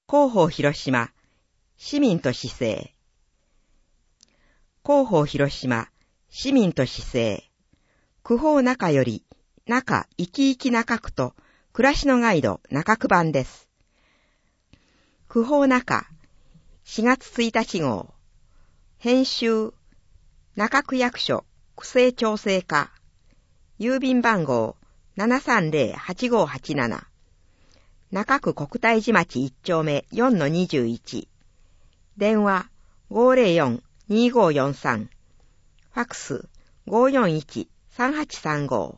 広報広島、市民と市政。広報広島、市民と市政。区報中より、中生き生き中区と、暮らしのガイド中区版です。区報中、4月1日号。編集、中区役所、区政調整課。郵便番号、730-8587。中区国体寺町1丁目 4-21。電話、504-2543。ファクス、541-3835。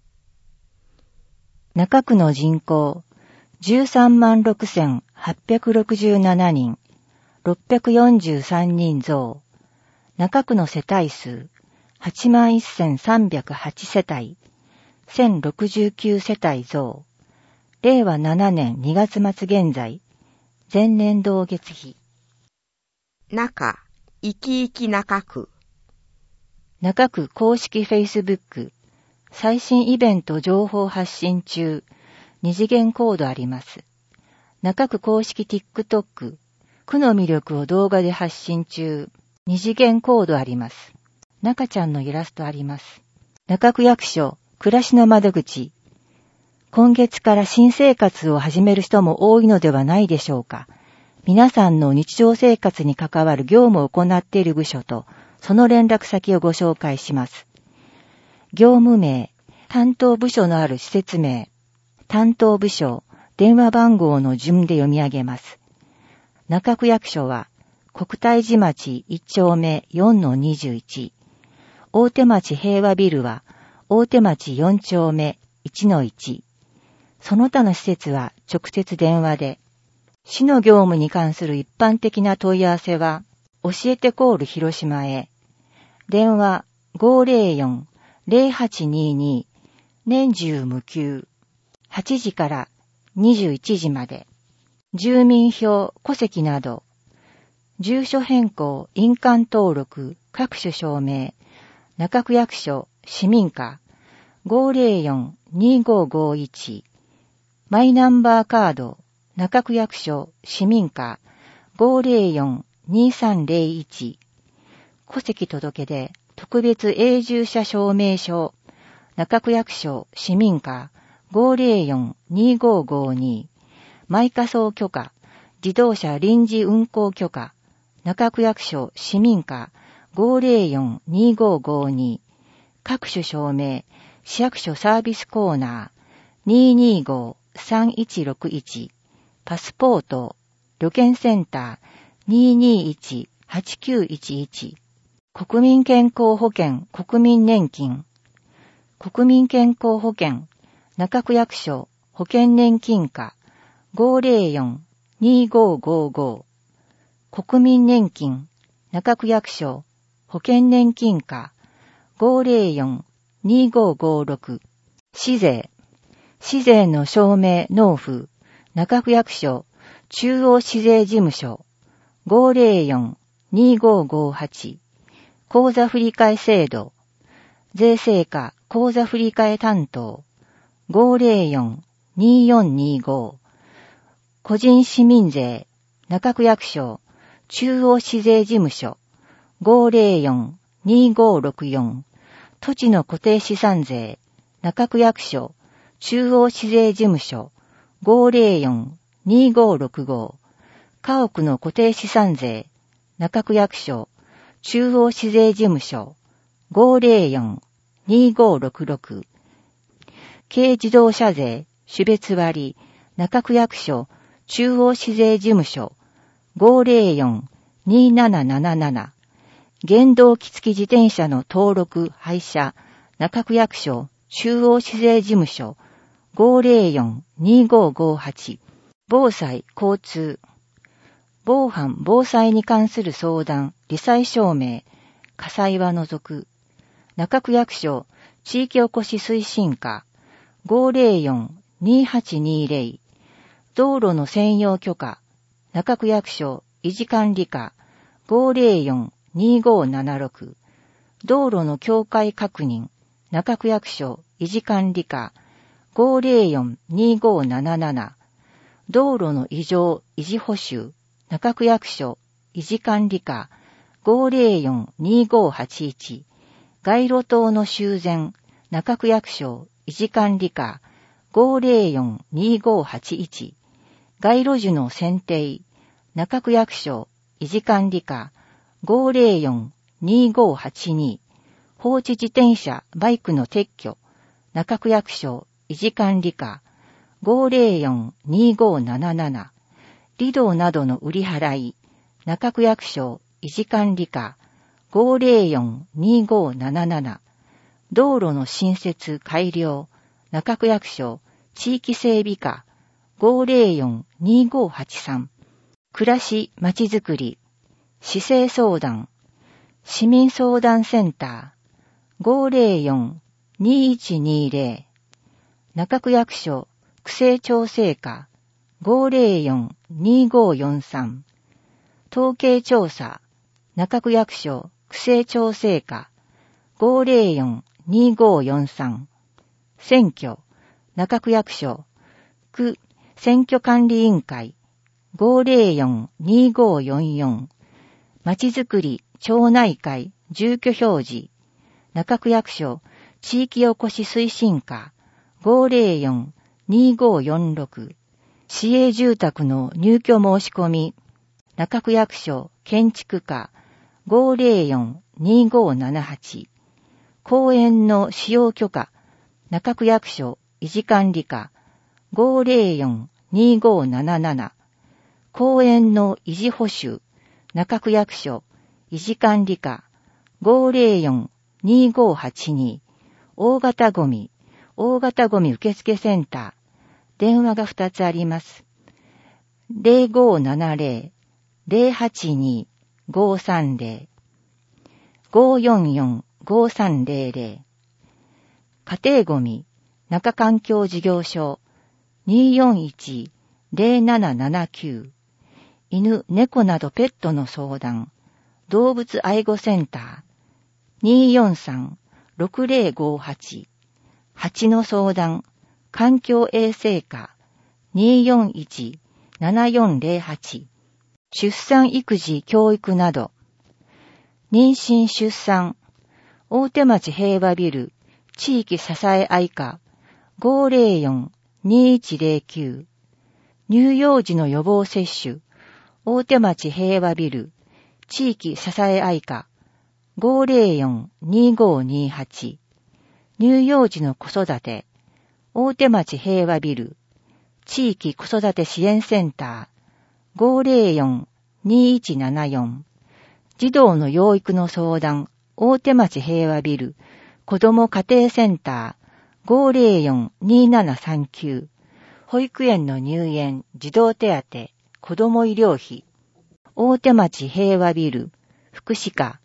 中区の人口、136,867 人、643人増。中区の世帯数、81,308 世帯、1069世帯増。令和7年2月末現在、前年同月比。 中、生き生き中区。 中区公式 Facebook、最新イベント情報発信中、二次元コードあります。中区公式 TikTok、区の魅力を動画で発信中、二次元コードあります。中ちゃんのイラストあります。中区役所、暮らしの窓口。今月から新生活を始める人も多いのではないでしょうか。皆さんの日常生活に関わる業務を行っている部署と、その連絡先をご紹介します。業務名、担当部署のある施設名、担当部署、電話番号の順で読み上げます。中区役所は、国体寺町1丁目 4-21。大手町平和ビルは、大手町4丁目 1-1。その他の施設は直接電話で、市の業務に関する一般的な問い合わせは、教えてコール広島へ。電話 504-0822 年中無休。8時から21時まで。住民票、戸籍など。住所変更、印鑑登録、各種証明。中区役所、市民課。504-2551。マイナンバーカード、中区役所、市民課、504-2301。戸籍届出、特別永住者証明書、中区役所、市民課、504-2552。マイ仮想許可、自動車臨時運行許可、中区役所、市民課、504-2552。各種証明、市役所サービスコーナー、225-3161。パスポート、旅券センター、221-8911。国民健康保険、国民年金。国民健康保険、中区役所、保険年金課、504-2555。国民年金、中区役所、保険年金課、504-2556。市税。市税の証明納付、中区役所、中央市税事務所、504-2558。口座振替制度、税制課口座振替担当、504-2425。個人市民税、中区役所、中央市税事務所、504-2564。土地の固定資産税、中区役所、中央市税事務所、504-2565。家屋の固定資産税、中区役所、中央市税事務所、504-2566。軽自動車税、種別割、中区役所、中央市税事務所、504-2777。原動機付き自転車の登録、廃車、中区役所、中央市税事務所、504-2558。防災、交通。防犯、防災に関する相談、罹災証明、火災は除く。中区役所、地域おこし推進課、504-2820。道路の専用許可、中区役所、維持管理課、504-2576。道路の境界確認、中区役所、維持管理課、504-2577。 道路の異常維持補修、中区役所維持管理課 504-2581、街路灯の修繕、中区役所維持管理課 504-2581、街路樹の剪定、中区役所維持管理課 504-2582、放置自転車、バイクの撤去、中区役所維持管理課 504-2577、離道などの売り払い、中区役所維持管理課 504-2577、道路の新設改良、中区役所地域整備課 504-2583、暮らしまちづくり、市政相談、市民相談センター 504-2120、中区役所区政調整課 504-2543、統計調査、中区役所区政調整課 504-2543、選挙、中区役所区選挙管理委員会 504-2544、まちづくり町内会住居表示、中区役所地域おこし推進課 504-2546、市営住宅の入居申し込み、中区役所建築課 504-2578、公園の使用許可、中区役所維持管理課 504-2577、公園の維持補修、中区役所維持管理課 504-2582、大型ゴミ受付センター、電話が2つあります。0570-082-530、544-5300、家庭ゴミ中環境事業所 241-0779、犬、猫などペットの相談、動物愛護センター 243-6058、蜂の相談、環境衛生課 241-7408、出産育児教育など、妊娠出産、大手町平和ビル地域支え合い課 504-2109、乳幼児の予防接種、大手町平和ビル地域支え合い課 504-2528、乳幼児の子育て、大手町平和ビル地域子育て支援センター 504-2174、児童の養育の相談、大手町平和ビル子ども家庭センター 504-2739、保育園の入園、児童手当、子ども医療費、大手町平和ビル福祉課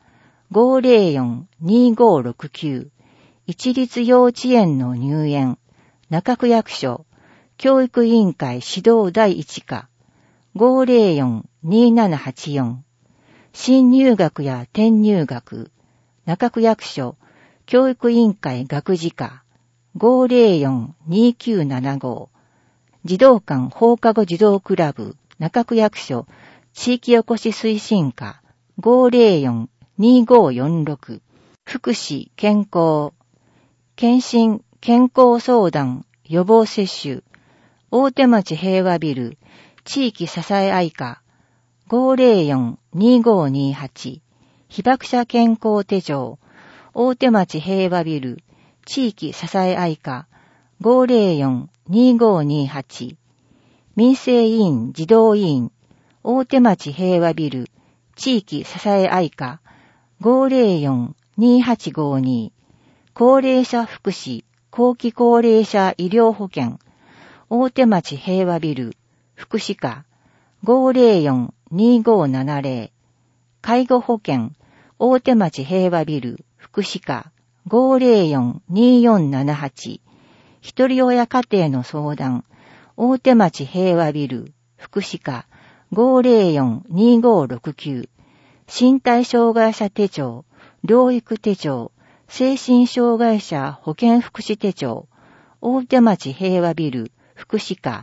504-2569、一律幼稚園の入園、中区役所教育委員会指導第一課 504-2784、新入学や転入学、中区役所教育委員会学事課 504-2975、児童館放課後児童クラブ中区役所地域おこし推進課 504-2546、福祉健康、検診健康相談予防接種、大手町平和ビル地域支え合い課 504-2528、被爆者健康手帳、大手町平和ビル地域支え合い課 504-2528、民生委員児童委員、大手町平和ビル地域支え合い課 504-2852、高齢者福祉後期高齢者医療保険、大手町平和ビル福祉課 504-2570、介護保険大手町平和ビル福祉課 504-2478、一人親家庭の相談大手町平和ビル福祉課 504-2569、身体障害者手帳療育手帳精神障害者保健福祉手帳、大手町平和ビル福祉課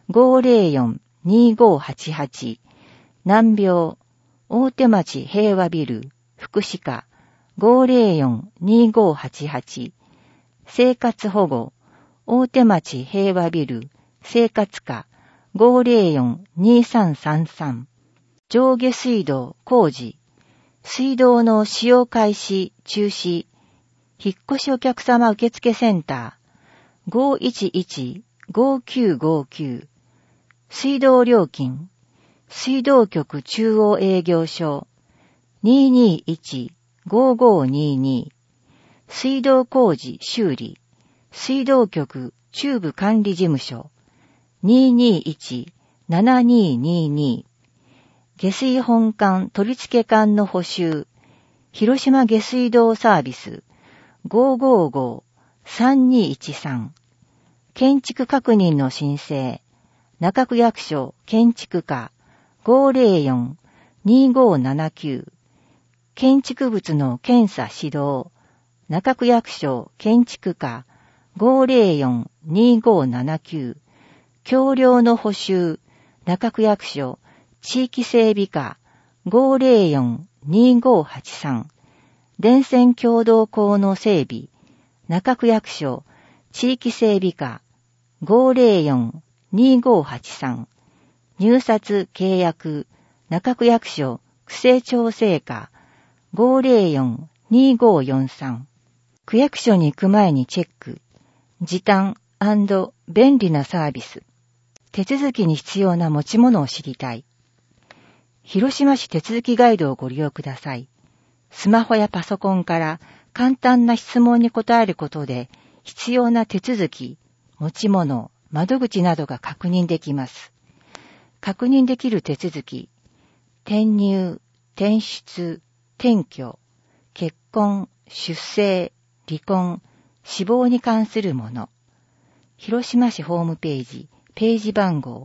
504-2588、難病、大手町平和ビル、福祉課、504-2588、生活保護、大手町平和ビル、生活課、504-2333、上下水道工事、水道の使用開始、中止、引っ越しお客様受付センター、511-5959、水道料金、水道局中央営業所、221-5522、水道工事修理、水道局中部管理事務所、221-7222、下水本管取付管の補修、広島下水道サービス、555-3213、建築確認の申請、中区役所建築課、504-2579、建築物の検査指導、中区役所建築課、504-2579、橋梁の補修、中区役所地域整備課、504-2583、電線共同溝の整備、中区役所地域整備課、504-2583、入札契約、中区役所区政調整課、504-2543、区役所に行く前にチェック、時短&便利なサービス、手続きに必要な持ち物を知りたい。広島市手続きガイドをご利用ください。スマホやパソコンから簡単な質問に答えることで必要な手続き、持ち物、窓口などが確認できます。確認できる手続き、転入、転出、転居、結婚、出生、離婚、死亡に関するもの。広島市ホームページ、ページ番号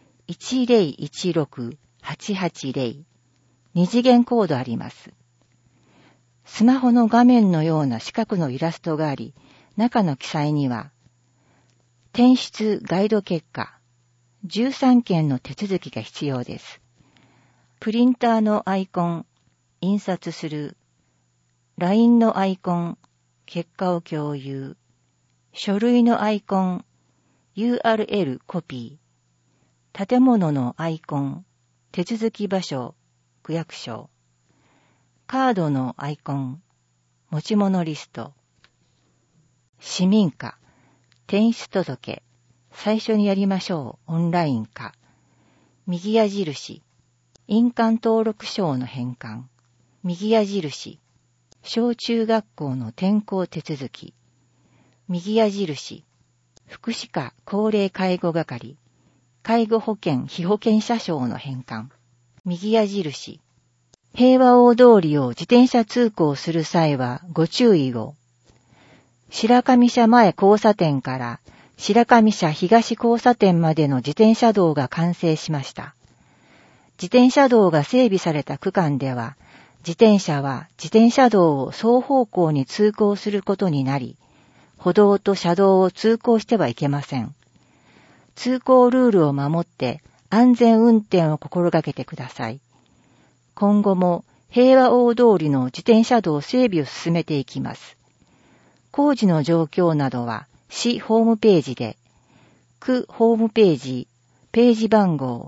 1016880、二次元コードあります。スマホの画面のような四角のイラストがあり、中の記載には、転出ガイド結果、13件の手続きが必要です。プリンターのアイコン、印刷する。LINE のアイコン、結果を共有。書類のアイコン、URL コピー。建物のアイコン、手続き場所、区役所。カードのアイコン、持ち物リスト。市民課、転出届、最初にやりましょう、オンライン化。右矢印、印鑑登録証の返還。右矢印、小中学校の転校手続き。右矢印、福祉課高齢介護係、介護保険被保険者証の返還。右矢印、平和大通りを自転車通行する際はご注意を。白神社前交差点から白神社東交差点までの自転車道が完成しました。自転車道が整備された区間では、自転車は自転車道を双方向に通行することになり、歩道と車道を通行してはいけません。通行ルールを守って安全運転を心がけてください。今後も平和大通りの自転車道整備を進めていきます。工事の状況などは市ホームページで、区ホームページ、ページ番号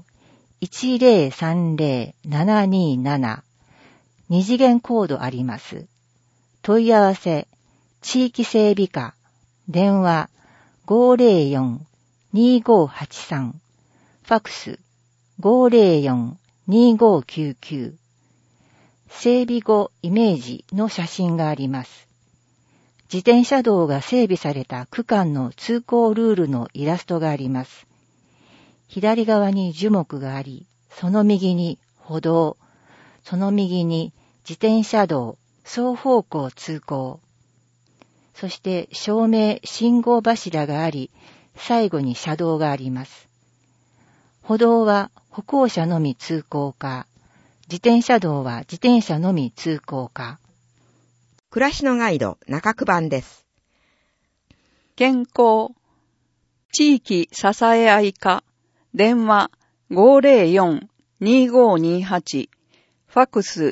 1030727、二次元コードあります。問い合わせ、地域整備課、電話 504-2583、ファクス 504-2599、整備後イメージの写真があります。自転車道が整備された区間の通行ルールのイラストがあります。左側に樹木があり、その右に歩道、その右に自転車道、双方向通行。そして照明、信号柱があり、最後に車道があります。歩道は歩行者のみ通行か、自転車道は自転車のみ通行か。 暮らしのガイド中区版です。 健康、地域支え合い課、 電話 504-2528、ファックス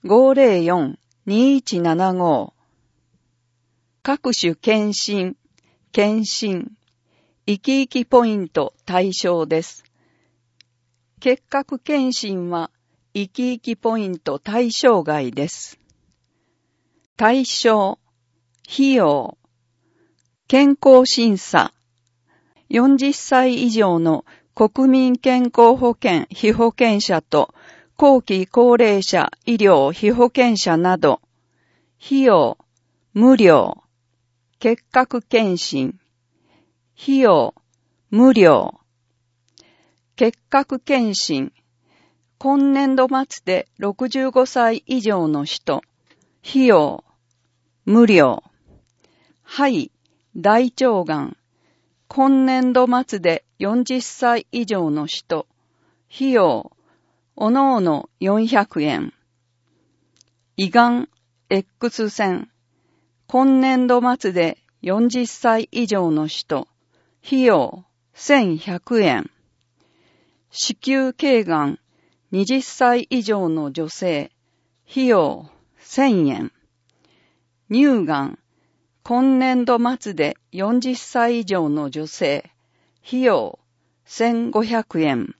504-2175。各種検診、生き生きポイント対象です。結核検診は生き生きポイント対象外です。対象、費用、健康審査、40歳以上の国民健康保険被保険者と後期高齢者医療被保険者など、費用、無料、結核検診、費用、無料、結核検診、今年度末で65歳以上の人、費用、無料、肺、大腸がん、今年度末で40歳以上の人、費用、おのおの400円。胃がん、X 線、今年度末で40歳以上の人、費用、1100円。子宮頸がん、20歳以上の女性、費用、1000円。乳がん、今年度末で40歳以上の女性、費用、1500円。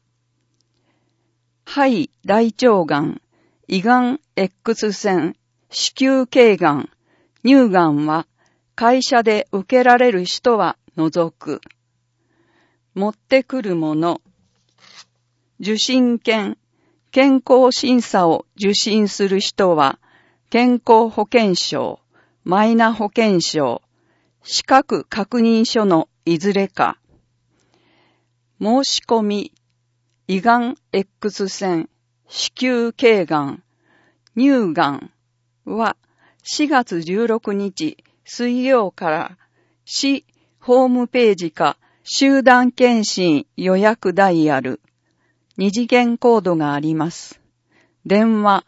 肺、大腸がん、胃がん X 線、子宮頸がん、乳がんは会社で受けられる人は除く。持ってくるもの、受診券、健康審査を受診する人は、健康保険証、マイナ保険証、資格確認書のいずれか。申し込み、胃がん X 線、子宮頸がん、乳がんは4月16日水曜から市ホームページか集団検診予約ダイヤル、二次元コードがあります。電話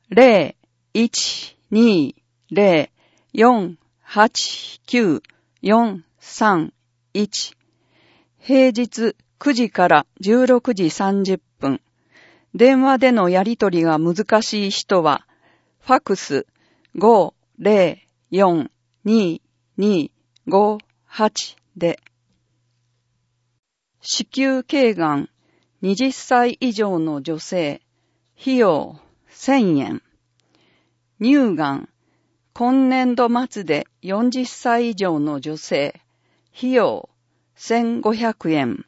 0120489-431 平日9時から16時30分。電話でのやり取りが難しい人は、ファックス 504-2258 で。子宮頸がん20歳以上の女性、費用1000円。乳がん、今年度末で40歳以上の女性、費用1500円。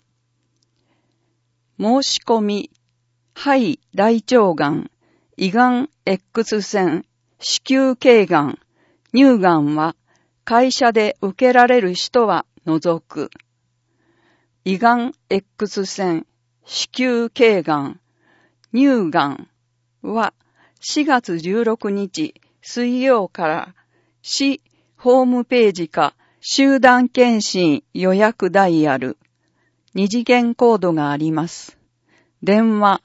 申し込み、肺、大腸がん、胃がん X 線、子宮頸がん、乳がんは会社で受けられる人は除く。胃がん X 線、子宮頸がん、乳がんは4月16日水曜から市ホームページか集団検診予約ダイヤル、二次元コードがあります。電話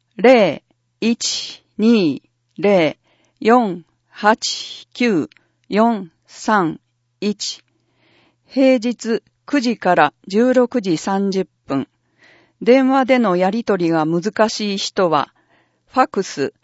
0120489-431 平日9時から16時30分。電話でのやり取りが難しい人は、ファックス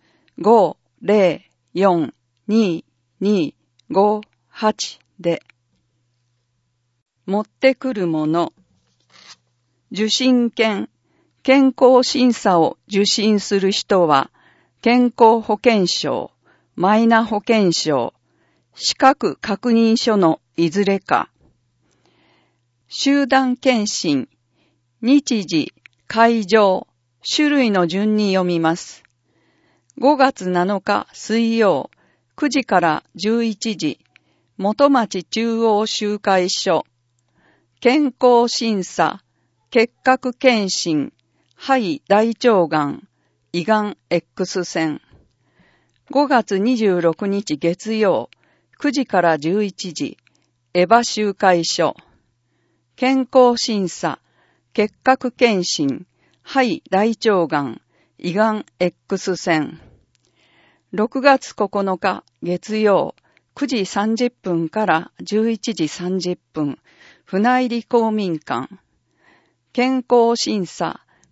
504-2258 で。持ってくるもの、受診券、健康審査を受診する人は、健康保険証、マイナ保険証、資格確認書のいずれか。集団検診、日時、会場、種類の順に読みます。5月7日水曜、9時から11時、元町中央集会所。健康審査、結核検診、肺大腸がん、胃がん X 線。5月26日月曜、9時から11時、エヴァ集会所。健康審査、結核検診、肺大腸がん、胃がん X 線。6月9日月曜、9時30分から11時30分、船入り公民館。健康審査、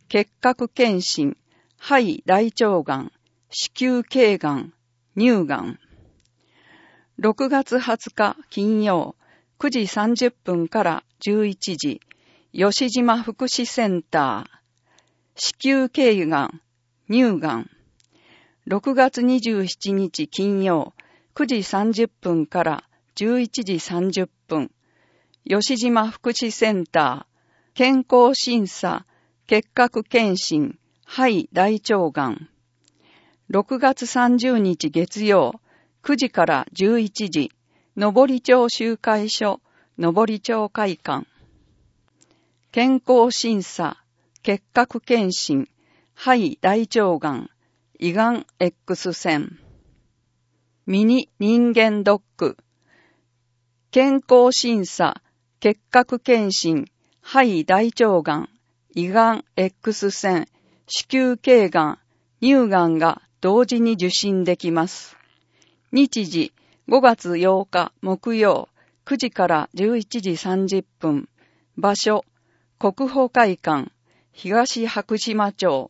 結核検診、肺大腸がん、子宮頸がん、乳がん。6月20日金曜、9時30分から11時、吉島福祉センター、子宮頸がん、乳がん。6月27日金曜、9時30分から11時30分、吉島福祉センター、健康審査、結核検診、肺大腸がん。6月30日月曜、9時から11時、登町集会所、登町会館。健康審査、結核検診、肺大腸がん、胃がん X 線。ミニ人間ドック。健康審査、結核検診、肺大腸がん、胃がん X 線、子宮頸がん、乳がんが同時に受診できます。日時5月8日木曜9時から11時30分。場所国保会館東白島町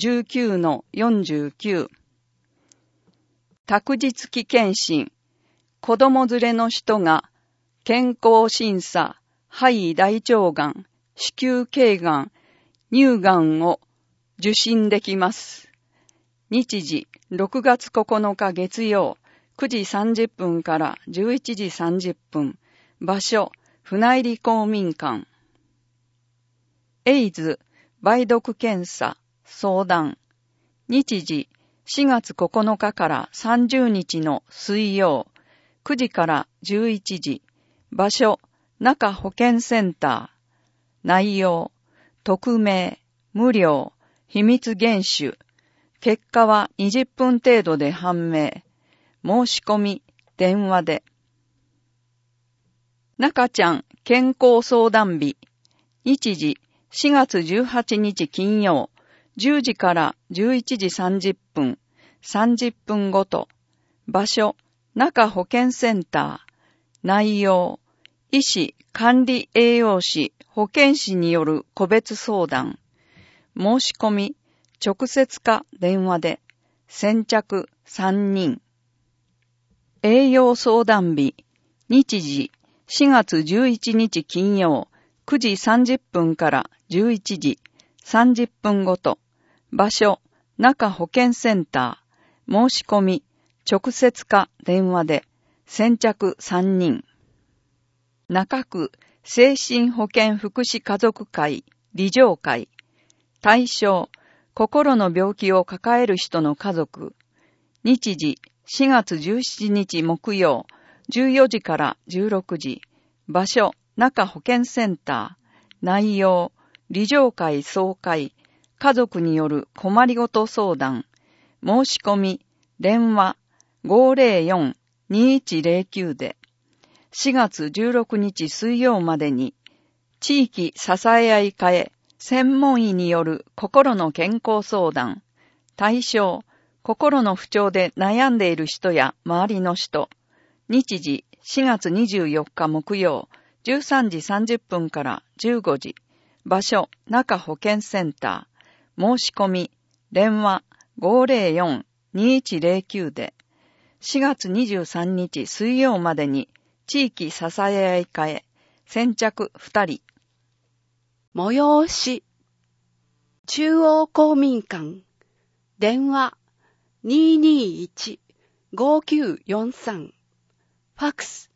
19-49。託児付き検診。子供連れの人が健康審査、肺大腸がん、子宮頸がん、乳がんを受診できます。日時6月9日月曜9時30分から11時30分。場所船入公民館。エイズ梅毒検査相談。日時4月9日から30日の水曜9時から11時。場所中保健センター。内容匿名、無料、秘密厳守。結果は20分程度で判明。申し込み、電話で。中ちゃん健康相談日。日時4月18日金曜、10時から11時30分、30分ごと。場所、中保健センター。内容、医師、管理栄養士、保健師による個別相談。申し込み、直接か電話で。先着3人。栄養相談日。日時、4月11日金曜、9時30分から11時、30分ごと。場所、中保健センター。申し込み、直接か電話で。先着3人。中区精神保健福祉家族会理事会。対象、心の病気を抱える人の家族。日時、4月17日木曜、14時から16時。場所、中保健センター。内容、理事会総会。家族による困りごと相談。申し込み、電話、504-2109で。4月16日水曜までに、地域支え合い会専門医による心の健康相談。対象、心の不調で悩んでいる人や周りの人。日時、4月24日木曜、13時30分から15時。場所、中保健センター。申し込み、電話、504-2109で。4月23日水曜までに、地域支え合い会先着2人。 催し。中央公民館。電話 221-5943。ファックス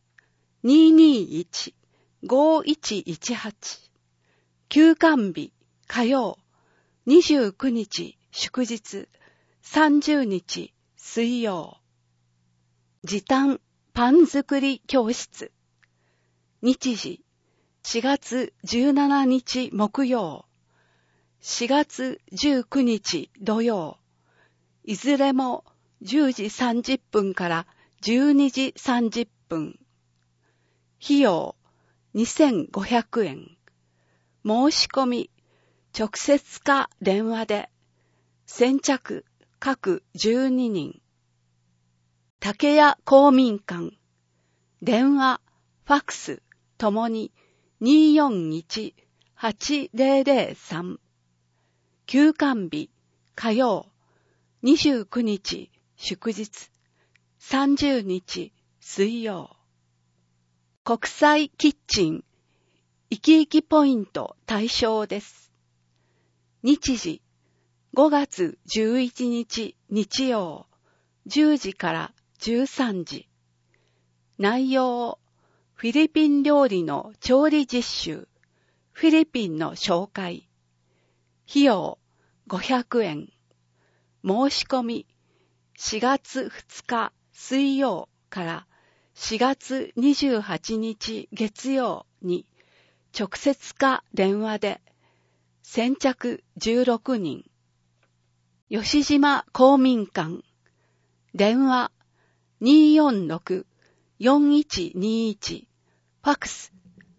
221-5118。休館日火曜。29日祝日。30日水曜。時短パン作り教室。日時4月17日木曜、4月19日土曜、いずれも10時30分から12時30分。費用2500円。申し込み、直接か電話で。先着各12人。竹谷公民館。電話、ファックスともに241-8003。 休館日、火曜、29日、祝日、30日、水曜。国際キッチン、生き生きポイント対象です。日時、5月11日日曜、10時から13時。内容、フィリピン料理の調理実習、フィリピンの紹介。費用、500円。申し込み、4月2日水曜から4月28日月曜に直接か電話で先着16人。吉島公民館電話 246-4121 ファクス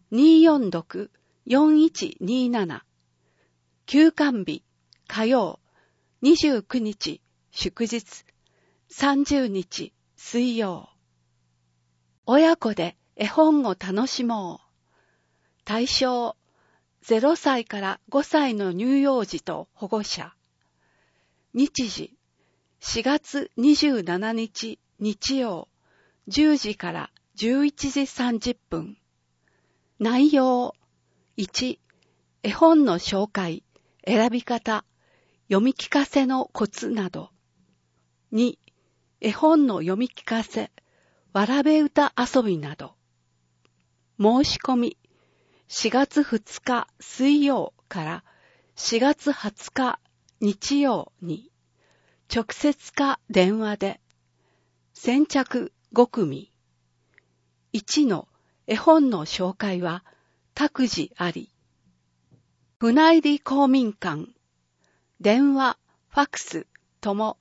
246-4127 休館日火曜29日祝日30日水曜。親子で絵本を楽しもう。対象0歳から5歳の乳幼児と保護者。日時4月27日日曜10時から11時30分。内容1、絵本の紹介、選び方、読み聞かせのコツなど。2、絵本の読み聞かせ、わらべ歌遊びなど。申し込み、4月2日水曜から4月20日日曜に、直接か電話で、先着5組。1の絵本の紹介は託児あり。船入公民館、電話、ファクスとも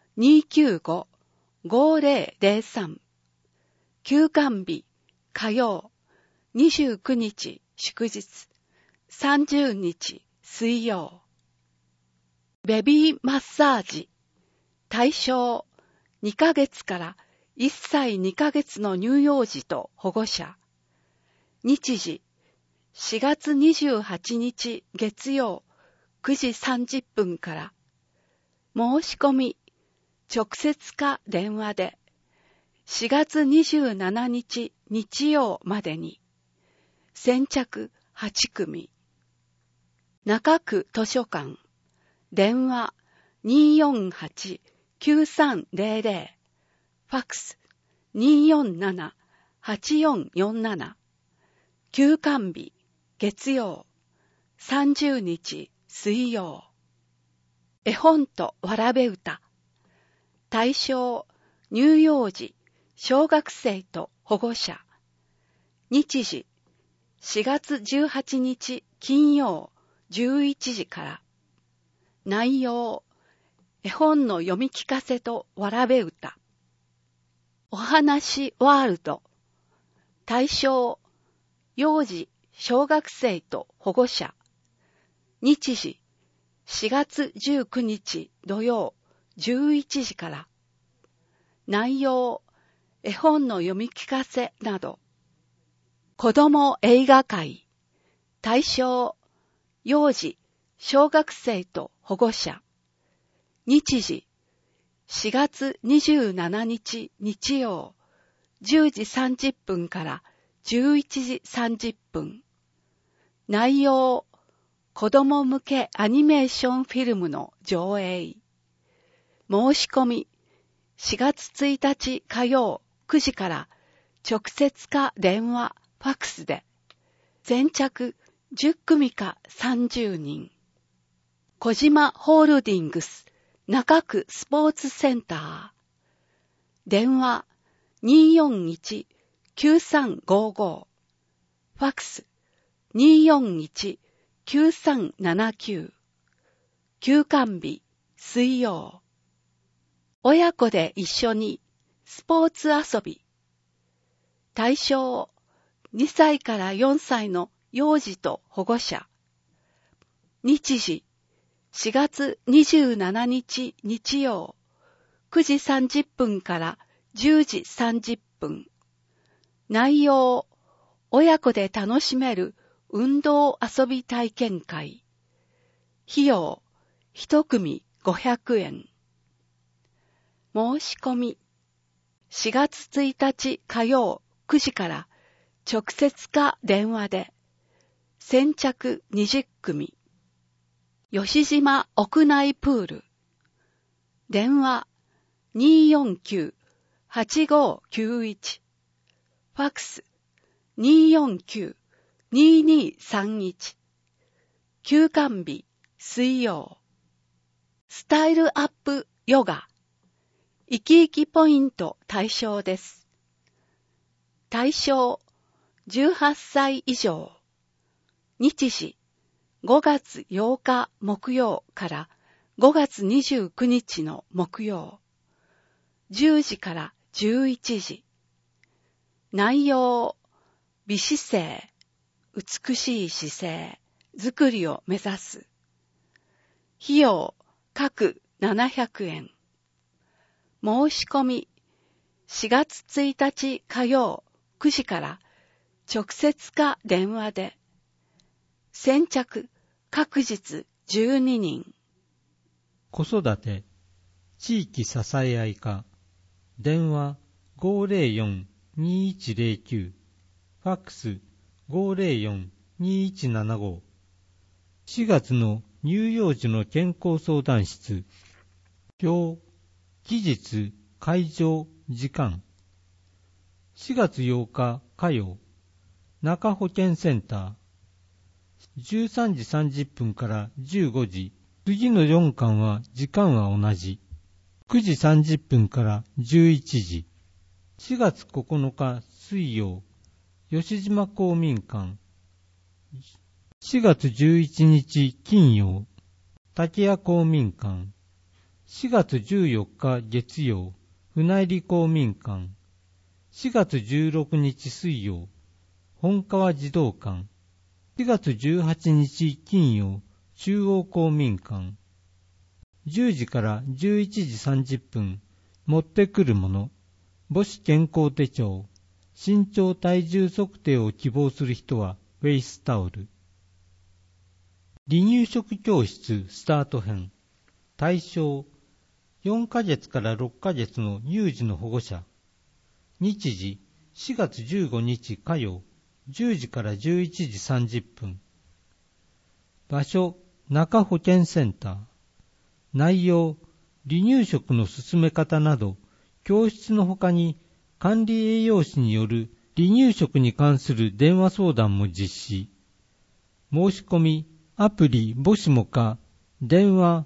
295-5003。休館日、火曜、29日祝日、30日水曜。ベビーマッサージ、対象2ヶ月から1歳2ヶ月の乳幼児と保護者。日時4月28日月曜9時30分から。申し込み、直接か電話で4月27日日曜までに。先着8組。中区図書館、電話248-9300、ファクス247-8447。休館日、月曜、30日水曜。絵本とわらべ歌。対象、乳幼児、小学生と保護者。日時、4月18日金曜11時から。内容、絵本の読み聞かせとわらべ歌。お話ワールド。対象、幼児、小学生と保護者。日時、4月19日土曜11時から。内容、絵本の読み聞かせなど。子供映画会。対象、幼児、小学生と保護者。日時、4月27日日曜、10時30分から11時30分。内容、子供向けアニメーションフィルムの上映。申し込み、4月1日火曜9時から直接か電話、ファクスで、先着10組か30人。小島ホールディングス中区スポーツセンター。電話241-9355。ファクス241-9379。休館日水曜。親子で一緒にスポーツ遊び。対象2歳から4歳の幼児と保護者。日時4月27日日曜9時30分から10時30分。内容、親子で楽しめる運動遊び体験会。費用一組500円。申し込み。4月1日火曜9時から直接か電話で。先着20組。吉島屋内プール。電話 249-8591。ファックス 249-2231。休館日水曜。スタイルアップヨガ。生き生きポイント対象です。対象18歳以上。日時5月8日木曜から5月29日の木曜。10時から11時。内容、美姿勢、美しい姿勢、作りを目指す。費用、各700円。申し込み、4月1日火曜9時から直接か電話で。先着、各日12人。 子育て、地域支え合い課、電話 504-2109、ファックス 504-2175。4月の乳幼児の健康相談室。表、期日、会場、時間。4月8日火曜、中保健センター。13時30分から15時。次の4巻は時間は同じ。9時30分から11時。4月9日水曜、吉島公民館。4月11日金曜、竹谷公民館。4月14日月曜、船入公民館。4月16日水曜、本川児童館。4月18日金曜、中央公民館。10時から11時30分、持ってくるもの。母子健康手帳。身長体重測定を希望する人はフェイスタオル。離乳食教室スタート編。対象、4ヶ月から6ヶ月の乳児の保護者。日時、4月15日火曜、10時から11時30分。場所、中保健センター。内容、離乳食の進め方など、教室の他に管理栄養士による離乳食に関する電話相談も実施。申し込み、アプリ母子もか、電話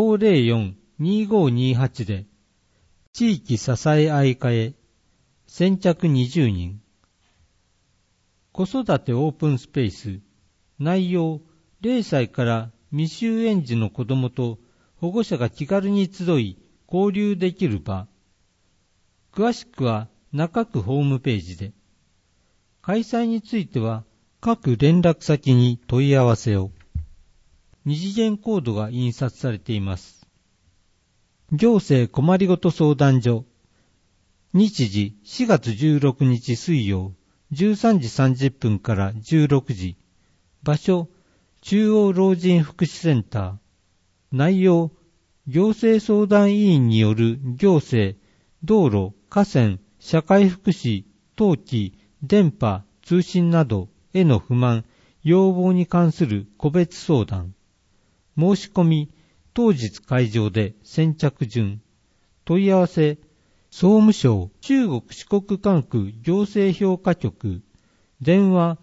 504-2528 で、地域支え合い課へ、先着20人。子育てオープンスペース。内容、0歳から未就園児の子供と保護者が気軽に集い交流できる場。詳しくは中区ホームページで。開催については各連絡先に問い合わせを。二次元コードが印刷されています。行政困りごと相談所。日時4月16日水曜、13時30分から16時。場所、中央老人福祉センター。内容、行政相談委員による行政、道路、河川、社会福祉、登記、電波、通信などへの不満、要望に関する個別相談。申し込み、当日会場で先着順。問い合わせ、総務省中国四国管区行政評価局。電話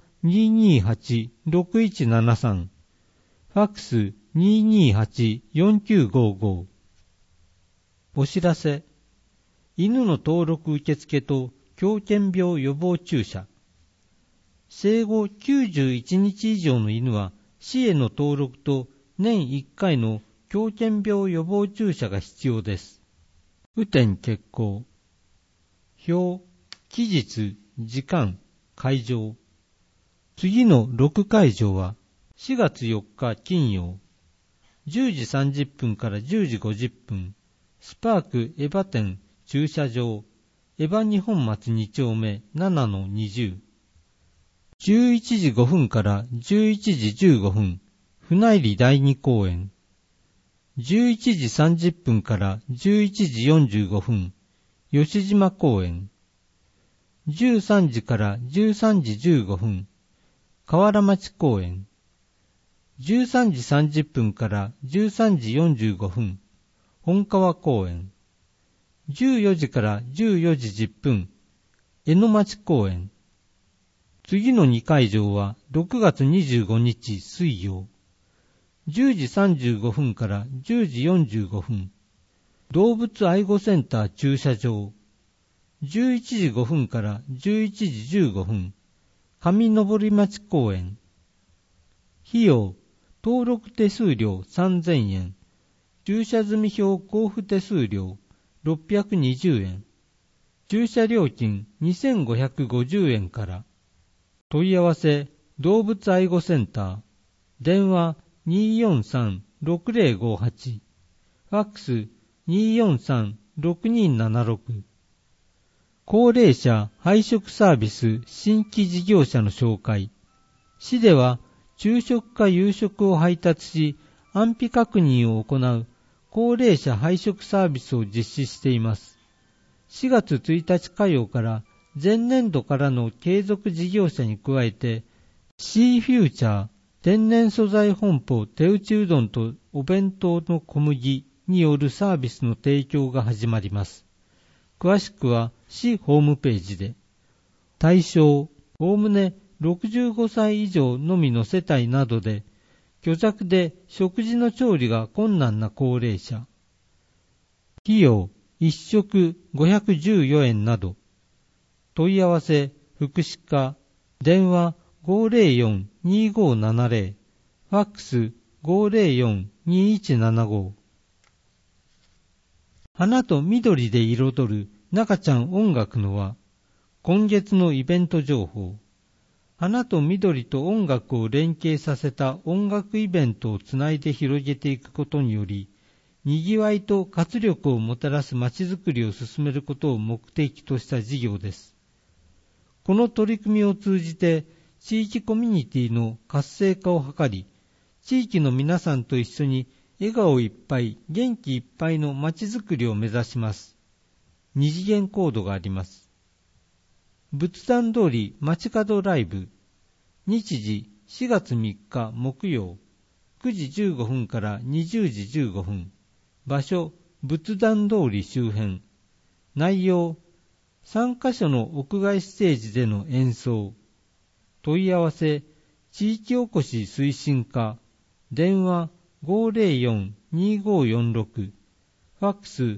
228-6173。ファックス 228-4955。お知らせ。犬の登録受付と狂犬病予防注射。生後91日以上の犬は市への登録と年1回の狂犬病予防注射が必要です。雨天決行。表、期日、時間、会場。次の6会場は4月4日金曜、10時30分から10時50分、スパークエヴァ店駐車場、エヴァ日本町2丁目 7-20。11時5分から11時15分、船入第2公園。 11時30分から11時45分、吉島公園。13時から13時15分、河原町公園。13時30分から13時45分、本川公園。14時から14時10分、江ノ町公園。次の2会場は6月25日水曜。10時35分から10時45分、動物愛護センター駐車場。11時5分から11時15分、上登町公園。費用、登録手数料3000円、駐車済票交付手数料620円、駐車料金2550円から。問い合わせ、動物愛護センター、電話243-6058、ファックス243-6276。高齢者配食サービス新規事業者の紹介。市では昼食か夕食を配達し、安否確認を行う高齢者配食サービスを実施しています。4月1日火曜から前年度からの継続事業者に加えて、シーフューチャー天然素材本舗手打ちうどんとお弁当の小麦によるサービスの提供が始まります。詳しくは市ホームページで。対象、おおむね65歳以上のみの世帯などで、虚弱で食事の調理が困難な高齢者。費用、1食514円など。問い合わせ、福祉課、電話504-2570、ファックス504-2175。花と緑で彩る中ちゃん音楽の輪。今月のイベント情報。花と緑と音楽を連携させた音楽イベントをつないで広げていくことにより、にぎわいと活力をもたらすまちづくりを進めることを目的とした事業です。この取り組みを通じて、地域コミュニティの活性化を図り、地域の皆さんと一緒に笑顔いっぱい、元気いっぱいのまちづくりを目指します。二次元コードがあります。仏壇通り街角ライブ。日時4月3日木曜、9時15分から20時15分。場所、仏壇通り周辺。内容、3カ所の屋外ステージでの演奏。問い合わせ、地域おこし推進課、電話504-2546、ファックス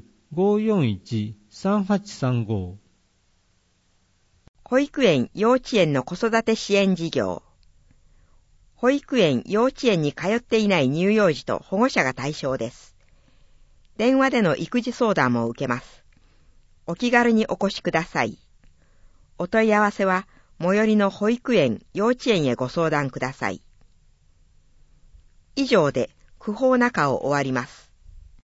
541-3835。 保育園・幼稚園の子育て支援事業。保育園・幼稚園に通っていない乳幼児と保護者が対象です。電話での育児相談も受けます。お気軽にお越しください。お問い合わせは、最寄りの保育園・幼稚園へご相談ください。以上で、区法中を終わります。